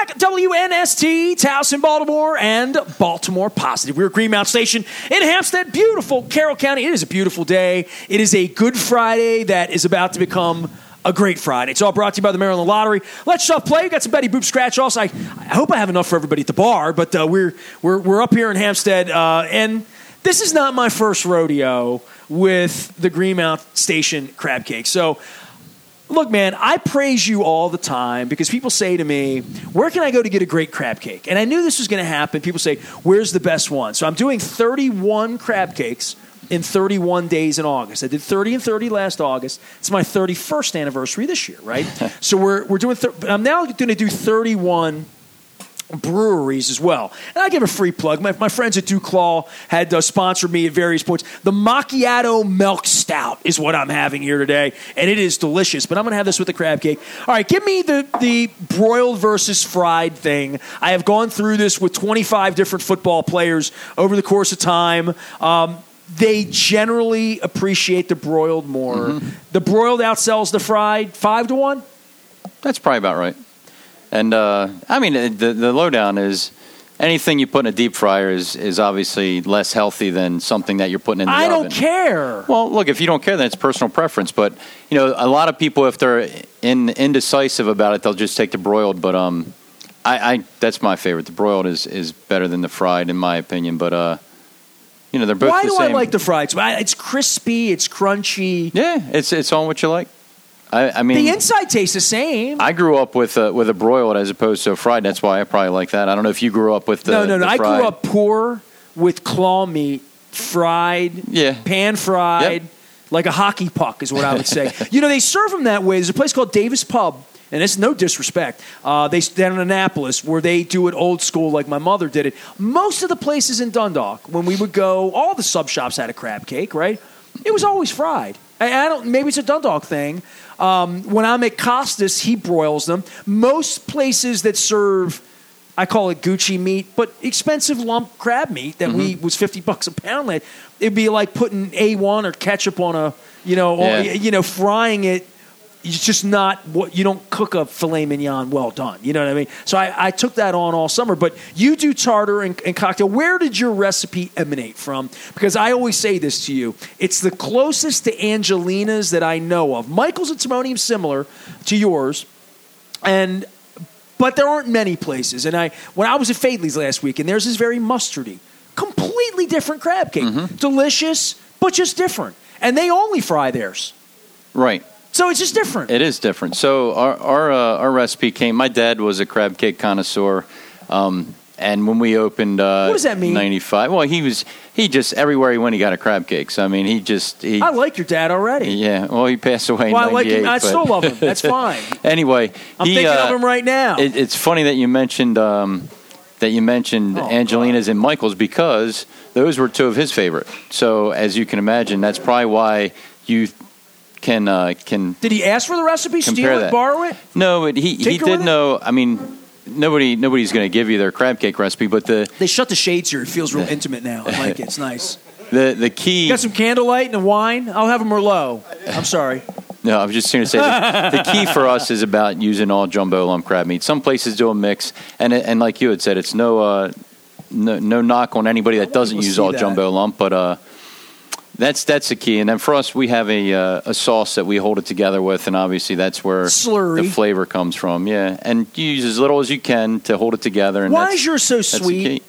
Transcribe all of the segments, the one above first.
back. WNST, Towson, Baltimore, and Baltimore Positive. We're at Green Mountain Station in Hampstead, beautiful Carroll County. It is a beautiful day. It is a Good Friday that is about to become a great Friday. It's all brought to you by the Maryland Lottery. Let's Shuff Play. We got some Betty Boop scratch offs. I hope I have enough for everybody at the bar, but we're up here in Hampstead, and this is not my first rodeo with the Green Mountain Station crab cake. So, look, man, I praise you all the time because people say to me, where can I go to get a great crab cake? And I knew this was going to happen. People say, where's the best one? So I'm doing 31 crab cakes in 31 days in August. I did 30 and 30 last August. It's my 31st anniversary this year, right? So we're doing I'm now going to do 31 breweries as well. And I give a free plug. My friends at DuClaw had sponsored me at various points. The Macchiato Milk Stout is what I'm having here today, and it is delicious. But I'm going to have this with the crab cake. All right, give me the broiled versus fried thing. I have gone through this with 25 different football players over the course of time. They generally appreciate the broiled more. Mm-hmm. The broiled outsells the fried 5-1? That's probably about right. And, I mean, the lowdown is anything you put in a deep fryer is obviously less healthy than something that you're putting in the oven. I don't care. Well, look, if you don't care, then it's personal preference. But, you know, a lot of people, if they're indecisive about it, they'll just take the broiled. But I that's my favorite. The broiled is better than the fried, in my opinion. But, you know, they're both the same. Why do I like the fried? It's crispy. It's crunchy. Yeah, it's all what you like. I mean, the inside tastes the same. I grew up with a broiled as opposed to a fried. That's why I probably like that. I don't know if you grew up with the No. the I fried. grew up poor with claw meat, fried, pan fried, like a hockey puck is what I would say. You know, they serve them that way. There's a place called Davis Pub, and it's no disrespect. They down in Annapolis where they do it old school like my mother did it. Most of the places in Dundalk, when we would go, all the sub shops had a crab cake, right? It was always fried. I don't. Maybe it's a Dundalk thing. When I'm at Costas, he broils them. Most places that serve, I call it Gucci meat, but expensive lump crab meat that was $50 a pound. It'd be like putting A1 or ketchup on or frying it. It's just not what you don't cook a filet mignon well done. You know what I mean? So I took that on all summer. But you do tartar and cocktail. Where did your recipe emanate from? Because I always say this to you. It's the closest to Angelina's that I know of. Michael's and Timonium's similar to yours. But there aren't many places. And when I was at Fadley's last week, and theirs is very mustardy. Completely different crab cake. Mm-hmm. Delicious, but just different. And they only fry theirs. Right. So it's just different. It is different. So our recipe came. My dad was a crab cake connoisseur, and when we opened, what does that mean? 95. Well, he just everywhere he went, he got a crab cake. So I mean, I like your dad already. Yeah. Well, he passed away. Well, in 98, I still love him. That's fine. Anyway, I'm thinking of him right now. It's funny that you mentioned Angelina's and Michael's because those were two of his favorite. So as you can imagine, that's probably why you can Did he ask for the recipe, steal it, borrow it? No, but he did know. I mean, nobody's going to give you their crab cake recipe, but they shut the shades here. It feels real intimate now. I like it. It's nice. The key. You got some candlelight and a wine? I'll have a Merlot. I'm sorry. No, I was just going to say the key for us is about using all jumbo lump crab meat. Some places do a mix, and like you had said, it's no knock on anybody that doesn't use all jumbo lump, but. That's the key, and then for us, we have a sauce that we hold it together with, and obviously that's where slurry. The flavor comes from. Yeah, and you use as little as you can to hold it together. And why is yours so sweet? The key.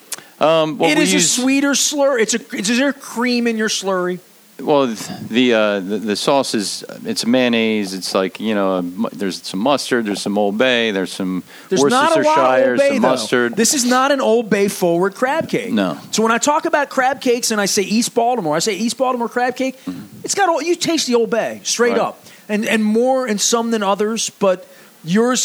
It is a sweeter slurry. Is there cream in your slurry? Well, the sauce it's a mayonnaise. It's like there's some mustard, there's some Old Bay, there's some Worcestershire, some mustard. This is not an Old Bay forward crab cake. No. So when I talk about crab cakes and I say East Baltimore crab cake. Mm-hmm. It's got you taste the Old Bay straight up, and more in some than others. But yours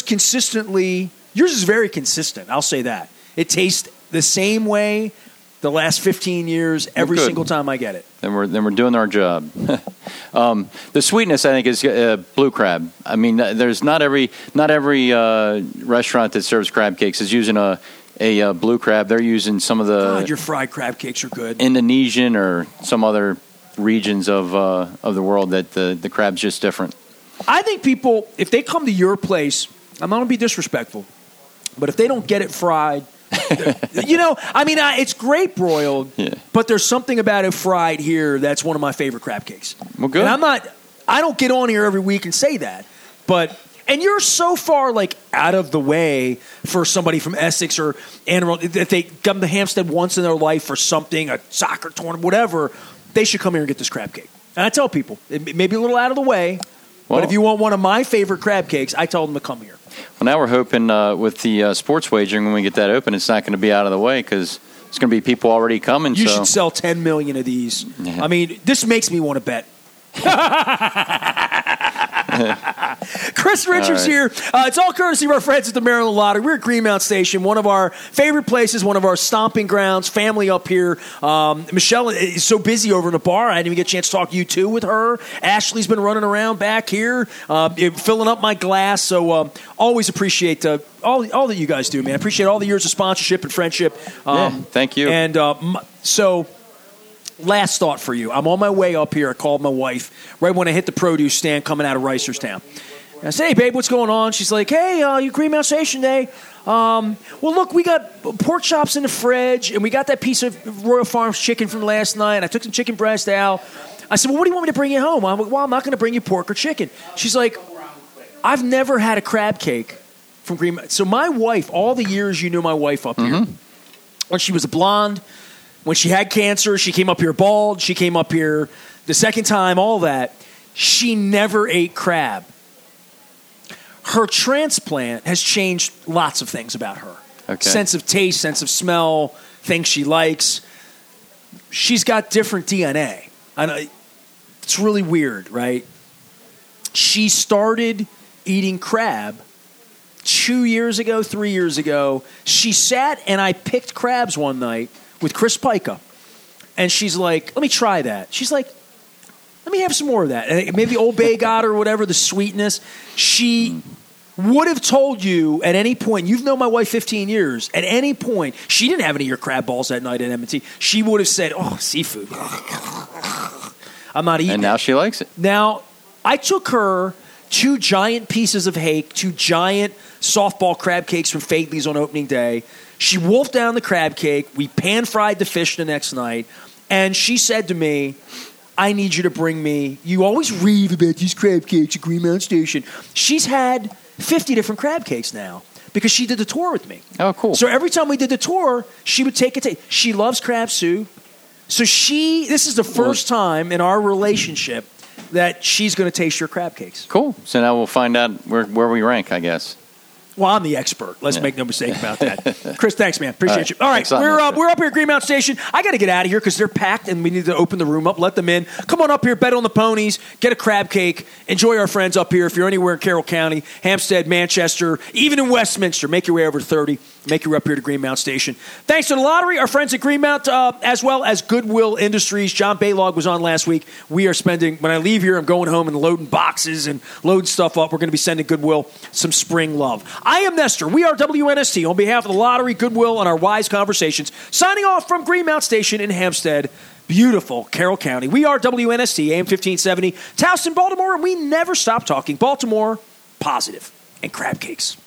is very consistent. I'll say that it tastes the same way. The last 15 years, every single time I get it. Then we're doing our job. The sweetness, I think, is blue crab. I mean, there's not every restaurant that serves crab cakes is using a blue crab. They're using some of the. God, your fried crab cakes are good. Indonesian or some other regions of the world that the crab's just different. I think people, if they come to your place, I'm not going to be disrespectful. But if they don't get it fried, it's great broiled, but there's something about it fried here that's one of my favorite crab cakes. Well, good. And I don't get on here every week and say that, and you're so far out of the way for somebody from Essex or Anne Arundel that they come to Hampstead once in their life for something, a soccer tournament, whatever. They should come here and get this crab cake. And I tell people, it may be a little out of the way, but if you want one of my favorite crab cakes, I tell them to come here. Well, now we're hoping with the sports wagering, when we get that open, it's not going to be out of the way because there's going to be people already coming. You should sell 10 million of these. Yeah. I mean, this makes me want to bet. Chris Richards here. It's all courtesy of our friends at the Maryland Lottery. We're at Greenmount Station, one of our favorite places, one of our stomping grounds. Family up here. Michelle is so busy over in the bar. I didn't even get a chance to talk U2 with her. Ashley's been running around back here, filling up my glass. So always appreciate all that you guys do, man. I appreciate all the years of sponsorship and friendship. Thank you. And last thought for you. I'm on my way up here. I called my wife right when I hit the produce stand coming out of Reisterstown. I said, hey, babe, what's going on? She's like, hey, you Greenmount Station Day. Well, look, we got pork chops in the fridge, and we got that piece of Royal Farms chicken from last night, and I took some chicken breast out. I said, well, what do you want me to bring you home? I'm like, well, I'm not going to bring you pork or chicken. She's like, I've never had a crab cake from Greenmount. So my wife, all the years you knew my wife up here, when she was a blonde, when she had cancer, she came up here bald, she came up here the second time, all that, she never ate crab. Her transplant has changed lots of things about her. Okay. Sense of taste, sense of smell, things she likes. She's got different DNA. It's really weird, right? She started eating crab 2 years ago, 3 years ago. She sat and I picked crabs one night with Chris Pica. And she's like, let me try that. She's like, let me have some more of that. And maybe Old Bay got her or whatever, the sweetness. She would have told you at any point, you've known my wife 15 years, at any point, she didn't have any of your crab balls that night at M&T. She would have said, oh, seafood. I'm not eating And now she likes it. Now, I took her 2 giant pieces of hake, 2 giant softball crab cakes from Faidley's on opening day. She wolfed down the crab cake. We pan-fried the fish the next night. And she said to me, I need you to bring me, you always rave about these crab cakes at Greenmount Station. She's had 50 different crab cakes now because she did the tour with me. Oh, cool. So every time we did the tour, she would take a taste. She loves crab soup. So this is the first time in our relationship that she's going to taste your crab cakes. Cool. So now we'll find out where we rank, I guess. Well, I'm the expert. Let's make no mistake about that. Chris, thanks, man. Appreciate you. All right, Thanks we're up here at Greenmount Station. I got to get out of here because they're packed and we need to open the room up, let them in. Come on up here, bet on the ponies, get a crab cake, enjoy our friends up here. If you're anywhere in Carroll County, Hampstead, Manchester, even in Westminster, make your way over to 30. Make your way up here to Greenmount Station. Thanks to the lottery, our friends at Greenmount, as well as Goodwill Industries. John Baylog was on last week. We are spending, when I leave here, I'm going home and loading boxes and loading stuff up. We're going to be sending Goodwill some spring love. I am Nestor. We are WNST. On behalf of the lottery, Goodwill, and our wise conversations, signing off from Greenmount Station in Hampstead, beautiful Carroll County. We are WNST, AM 1570, Towson, Baltimore, and we never stop talking Baltimore, positive, and crab cakes.